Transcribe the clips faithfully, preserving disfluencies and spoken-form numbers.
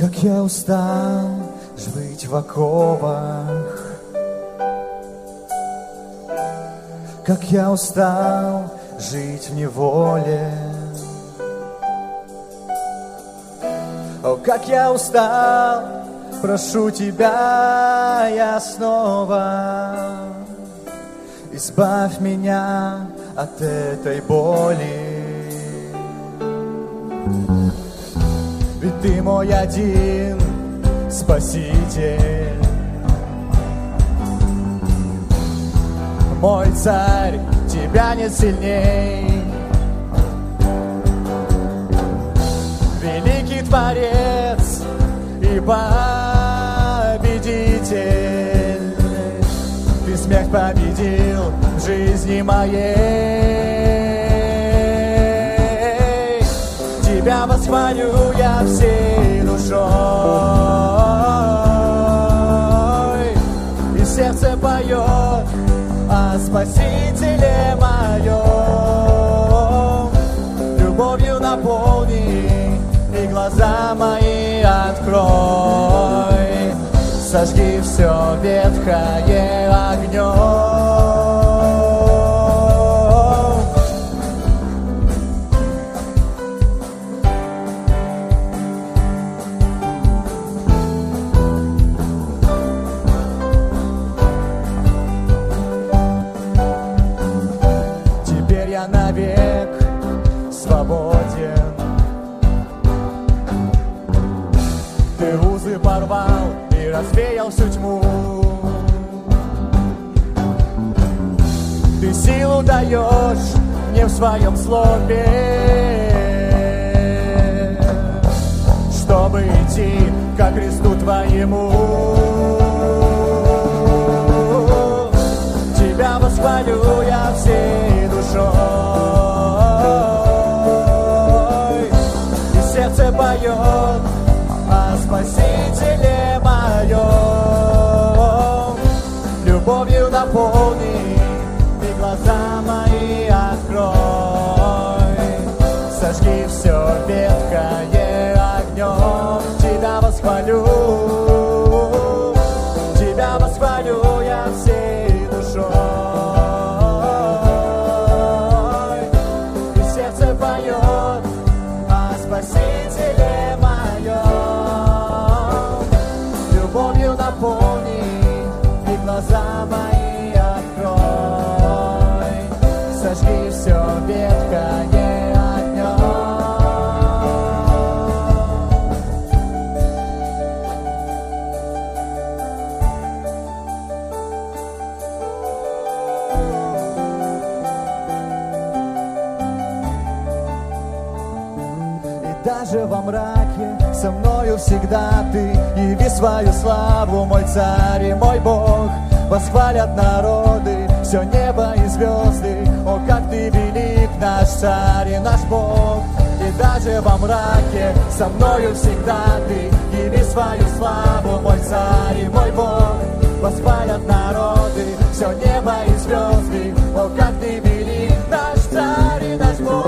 Как я устал жить в оковах, как я устал жить в неволе. О, как я устал, прошу тебя я снова. Избавь меня от этой боли. Ведь ты мой один Спаситель, мой царь, тебя нет сильней. Великий Творец и Победитель, ты смерть победил в жизни моей. Тебя восхвалю я всей душой, и сердце поет о Спасителе моем. Любовью наполни и глаза мои открой, сожги все ветхое огнем. Теперь я навек свободен. Ты узы порвал и развеял всю тьму. Ты силу даешь мне в своем слове, чтобы идти ко кресту твоему. Тебя восхвалю я всей душой, и сердце поет о Спасителе моем. Любовью наполни и глаза мои открой, сожги все ветхое огнем. Тебя восхвалю, тебя восхвалю я всей душой, и сердце поет о Спасителе моем. Любовью наполни и глаза мои открой, сожги все ветхое огнем. И даже во мраке со мною всегда ты. Яви свою славу, мой царь и мой Бог. Восхвалят народы, все небо и звезды. О, как ты велик, наш царь и наш Бог. И даже во мраке со мною всегда ты. Яви свою славу, мой царь и мой Бог. Восхвалят народы, все небо и звезды. О, как ты велик, наш царь и наш Бог.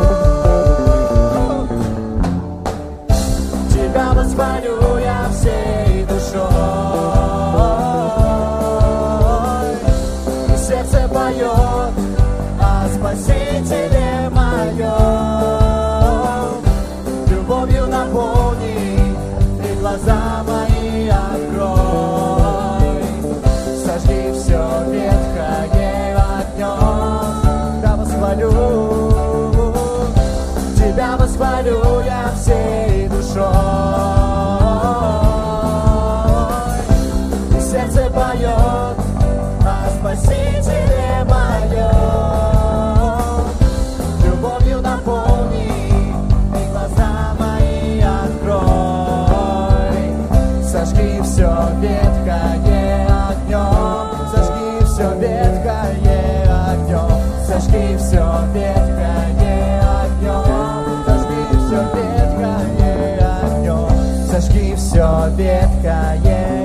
Тебя восхвалю я всей душой, и сердце поет о Спасителе моем. Любовью наполни и глаза мои открой, сожги все ветхое огнем. Тебя восхвалю, тебя восхвалю я всей душой, и сердце поет о Спасителе моем. Любовью наполни и глаза мои открой, сожги все ветхое огнем. Сожги все ветхое огнем. Сожги все ветхое огнем. Сожги все ветхое огнем. Сожги все ветхое.